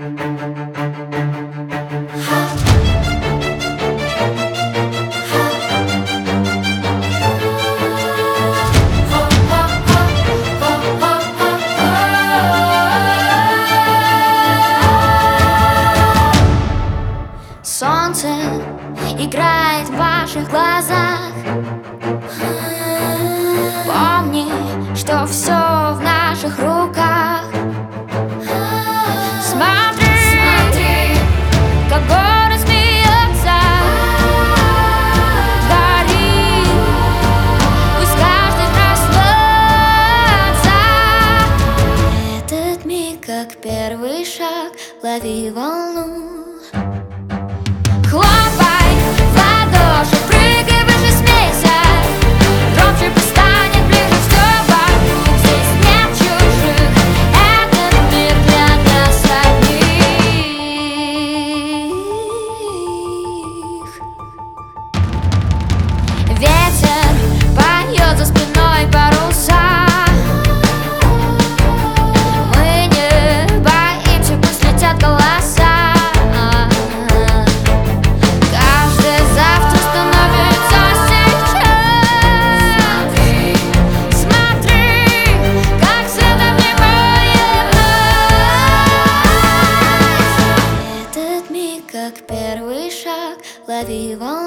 Солнце играет в ваших глазах. Помни, что все в наших руках. Смотри, как город смеется. Гори, пусть каждый проснется. Этот миг, как первый шаг, лови волну. Хлопай в ладоши, прыгай выше, смейся. Громче пусть станет ближе все вокруг. Здесь нет чужих, этот мир для нас одних. Ветер поет за спиной паруса. Мы не боимся, пусть летят голоса. Как первый шаг, лови волну.